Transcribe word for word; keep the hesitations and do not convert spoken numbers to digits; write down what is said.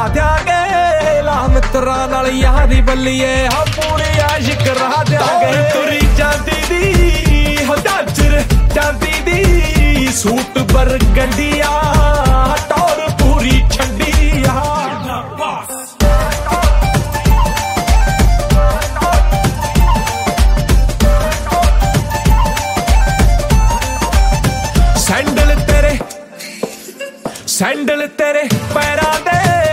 ਦਿਆਂਗੇ ਲਾ ਮਿੱਤਰਾਂ ਨਾਲ ਯਾਰੀ ਬੱਲੀਏ ਹਾਂ ਪੂਰੀ ਆਸ਼ਿਕ ਰਾਹ ਦਿਆਂਗੇ ਤੁਰੀ ਜਾਂਦੀ ਦੀ ਹੋ ਝਾਂਜਰ ਜਾਂਦੀ ਦੀ ਸੂਟ ਬਰਗੰਡੀਆ ਟੌਰ ਪੂਰੀ ਠੰਡੀਆ ਸੈਂਡਲ ਤੇਰੇ ਸੈਂਡਲ ਤੇਰੇ ਪੈਰਾਂ ਦੇ